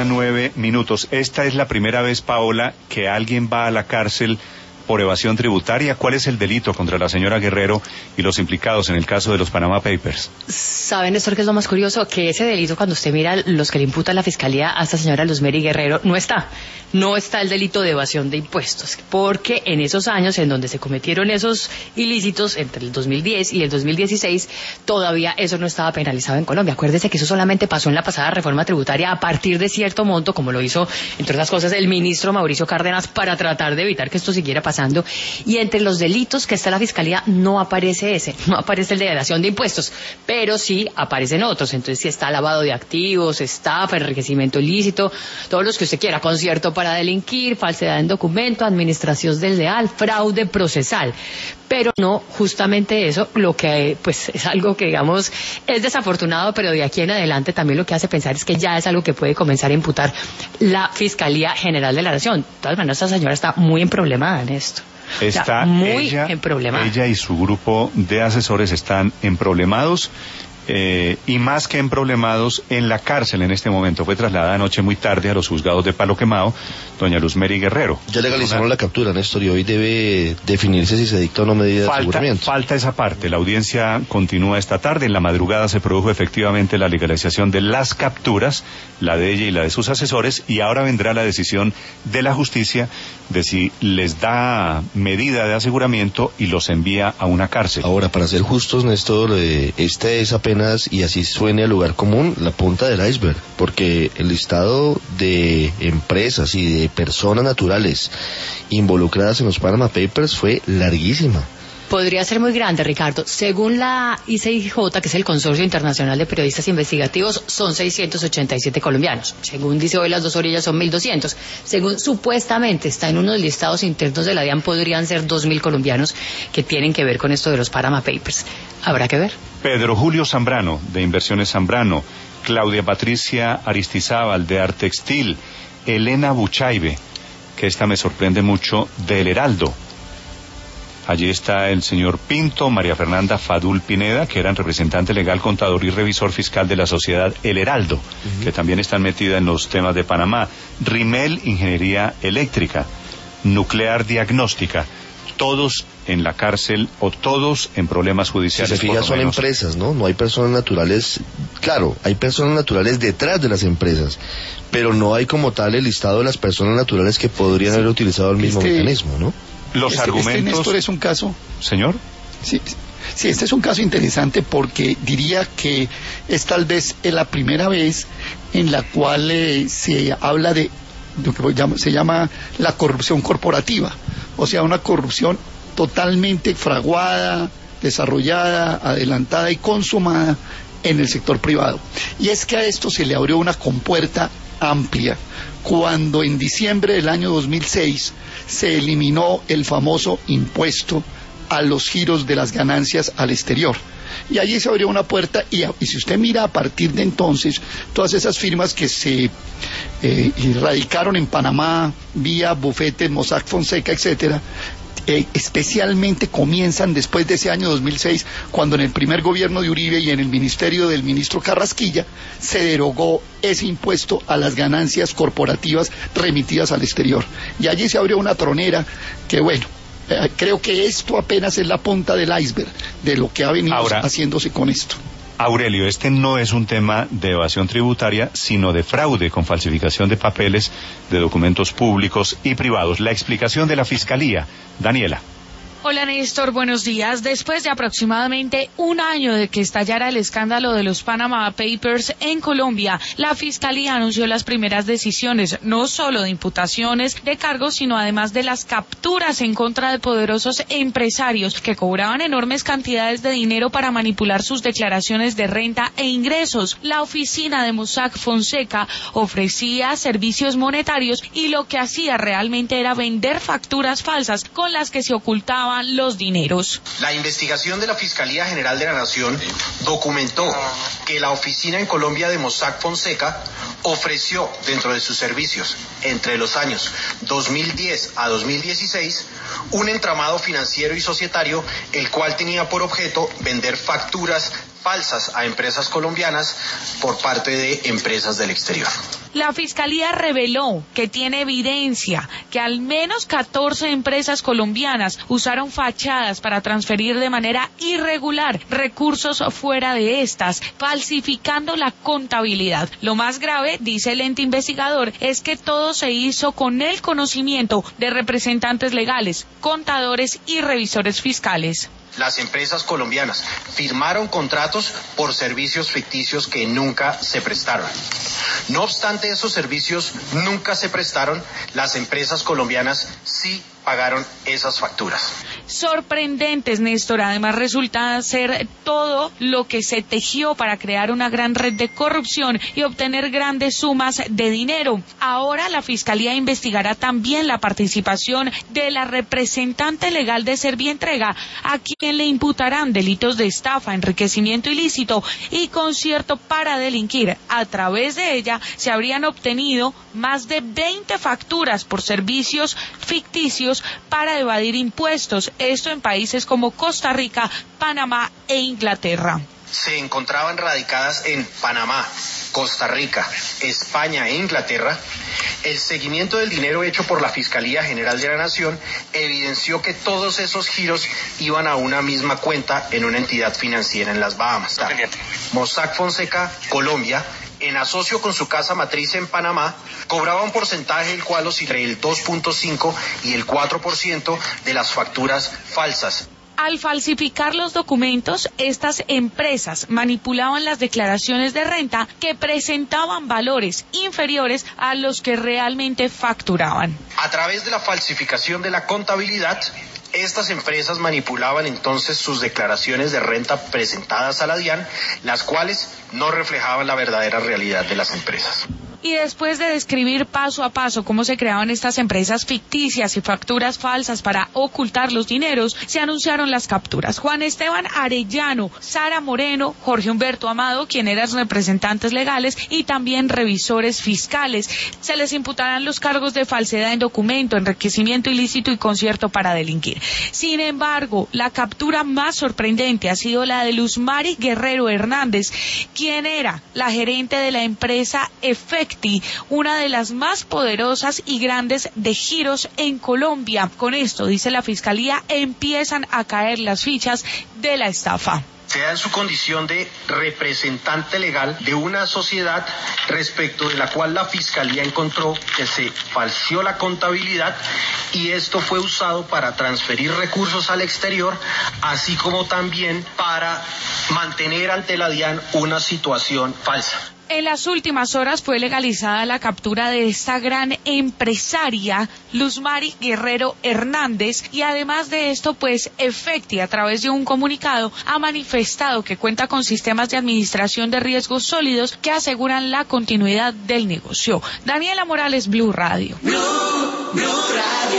9:09. Esta es la primera vez, Paola, que alguien va a la cárcel por evasión tributaria. ¿Cuál es el delito contra la señora Guerrero y los implicados en el caso de los Panama Papers? ¿Saben, Néstor, qué es lo más curioso? Que ese delito, cuando usted mira los que le imputa la fiscalía a esta señora Luzmeri Guerrero, no está el delito de evasión de impuestos, porque en esos años en donde se cometieron esos ilícitos, entre el 2010 y el 2016, todavía eso no estaba penalizado en Colombia. Acuérdese que eso solamente pasó en la pasada reforma tributaria a partir de cierto monto, como lo hizo, entre otras cosas, el ministro Mauricio Cárdenas, para tratar de evitar que esto siguiera pasando. Y entre los delitos que está la fiscalía no aparece el de evasión de impuestos, pero sí aparecen otros. Entonces sí está lavado de activos, estafa, enriquecimiento ilícito, todos los que usted quiera, concierto para delinquir, falsedad en documento, administración desleal, fraude procesal. Pero no justamente eso, lo que pues es algo que digamos es desafortunado, pero de aquí en adelante también lo que hace pensar es que ya es algo que puede comenzar a imputar la Fiscalía General de la Nación. De todas maneras, esta señora está muy emproblemada en esto. Está muy emproblemada. Ella y su grupo de asesores están emproblemados. Y más que emproblemados, en la cárcel en este momento. Fue trasladada anoche muy tarde a los juzgados de Palo Quemado doña Luzmeri Guerrero. Ya legalizaron la captura, Néstor, y hoy debe definirse si se dicta o no medida de aseguramiento. Falta esa parte. La audiencia continúa esta tarde. En la madrugada se produjo efectivamente la legalización de las capturas, la de ella y la de sus asesores, y ahora vendrá la decisión de la justicia de si les da medida de aseguramiento y los envía a una cárcel. Ahora, para ser justos, Néstor, esta es apenas, y así suene al lugar común, la punta del iceberg, porque el listado de empresas y de personas naturales involucradas en los Panama Papers fue larguísima. Podría ser muy grande, Ricardo. Según la ICIJ, que es el Consorcio Internacional de Periodistas Investigativos, son 687 colombianos. Según dice hoy Las Dos Orillas, son 1.200. Según supuestamente está en unos listados internos de la DIAN, podrían ser 2.000 colombianos que tienen que ver con esto de los Panama Papers. Habrá que ver. Pedro Julio Zambrano, de Inversiones Zambrano, Claudia Patricia Aristizábal, de Artextil, Elena Buchaibe, que esta me sorprende mucho, del Heraldo. Allí está el señor Pinto, María Fernanda Fadul Pineda, que eran representante legal, contador y revisor fiscal de la sociedad El Heraldo, que también están metida en los temas de Panamá. Rimel, Ingeniería Eléctrica, Nuclear Diagnóstica, todos en la cárcel o todos en problemas judiciales. Si se fija, son empresas, ¿no? No hay personas naturales. Claro, hay personas naturales detrás de las empresas, pero no hay como tal el listado de las personas naturales que podrían haber utilizado el mismo mecanismo, ¿no? Los argumentos... Néstor, es un caso... ¿Señor? Sí, este es un caso interesante porque diría que es tal vez la primera vez en la cual se habla de lo que se llama la corrupción corporativa, o sea, una corrupción totalmente fraguada, desarrollada, adelantada y consumada en el sector privado. Y es que a esto se le abrió una compuerta amplia cuando en diciembre del año 2006 se eliminó el famoso impuesto a los giros de las ganancias al exterior. Y allí se abrió una puerta y si usted mira a partir de entonces, todas esas firmas que se radicaron en Panamá vía bufetes, Mossack Fonseca, etcétera, especialmente comienzan después de ese año 2006, cuando en el primer gobierno de Uribe y en el ministerio del ministro Carrasquilla se derogó ese impuesto a las ganancias corporativas remitidas al exterior. Y allí se abrió una tronera que, bueno, creo que esto apenas es la punta del iceberg de lo que ha venido haciéndose con esto. Aurelio, este no es un tema de evasión tributaria, sino de fraude con falsificación de papeles, de documentos públicos y privados. La explicación de la Fiscalía. Daniela. Hola Néstor, buenos días. Después de aproximadamente un año de que estallara el escándalo de los Panama Papers en Colombia, la Fiscalía anunció las primeras decisiones, no solo de imputaciones de cargos, sino además de las capturas en contra de poderosos empresarios que cobraban enormes cantidades de dinero para manipular sus declaraciones de renta e ingresos. La oficina de Mossack Fonseca ofrecía servicios monetarios y lo que hacía realmente era vender facturas falsas con las que se ocultaban los dineros. La investigación de la Fiscalía General de la Nación documentó que la oficina en Colombia de Mossack Fonseca ofreció dentro de sus servicios entre los años 2010 a 2016 un entramado financiero y societario el cual tenía por objeto vender facturas falsas a empresas colombianas por parte de empresas del exterior. La Fiscalía reveló que tiene evidencia que al menos 14 empresas colombianas usaron fachadas para transferir de manera irregular recursos fuera de estas, falsificando la contabilidad. Lo más grave, dice el ente investigador, es que todo se hizo con el conocimiento de representantes legales, contadores y revisores fiscales. Las empresas colombianas firmaron contratos por servicios ficticios que nunca se prestaron. No obstante, esos servicios nunca se prestaron, las empresas colombianas sí pagaron esas facturas. Sorprendentes, Néstor. Además resulta ser todo lo que se tejió para crear una gran red de corrupción y obtener grandes sumas de dinero. Ahora la Fiscalía investigará también la participación de la representante legal de Servientrega, a quien le imputarán delitos de estafa, enriquecimiento ilícito y concierto para delinquir. A través de ella se habrían obtenido más de 20 facturas por servicios ficticios para evadir impuestos, esto en países como Costa Rica, Panamá e Inglaterra. Se encontraban radicadas en Panamá, Costa Rica, España e Inglaterra. El seguimiento del dinero hecho por la Fiscalía General de la Nación evidenció que todos esos giros iban a una misma cuenta en una entidad financiera en las Bahamas. Mossack Fonseca, Colombia, en asocio con su casa matriz en Panamá, cobraba un porcentaje el cual oscilaba entre el 2.5 y el 4% de las facturas falsas. Al falsificar los documentos, estas empresas manipulaban las declaraciones de renta que presentaban valores inferiores a los que realmente facturaban. A través de la falsificación de la contabilidad, estas empresas manipulaban entonces sus declaraciones de renta presentadas a la DIAN, las cuales no reflejaban la verdadera realidad de las empresas. Y después de describir paso a paso cómo se creaban estas empresas ficticias y facturas falsas para ocultar los dineros, se anunciaron las capturas. Juan Esteban Arellano, Sara Moreno, Jorge Humberto Amado, quien eran representantes legales y también revisores fiscales. Se les imputarán los cargos de falsedad en documento, enriquecimiento ilícito y concierto para delinquir. Sin embargo, la captura más sorprendente ha sido la de Luzmari Guerrero Hernández, quien era la gerente de la empresa Efecti, una de las más poderosas y grandes de giros en Colombia. Con esto, dice la Fiscalía, empiezan a caer las fichas de la estafa. Se da en su condición de representante legal de una sociedad respecto de la cual la Fiscalía encontró que se falseó la contabilidad y esto fue usado para transferir recursos al exterior, así como también para mantener ante la DIAN una situación falsa. En las últimas horas fue legalizada la captura de esta gran empresaria, Luzmari Guerrero Hernández, y además de esto, pues Efecti, a través de un comunicado, ha manifestado que cuenta con sistemas de administración de riesgos sólidos que aseguran la continuidad del negocio. Daniela Morales, Blue Radio. Blue Radio.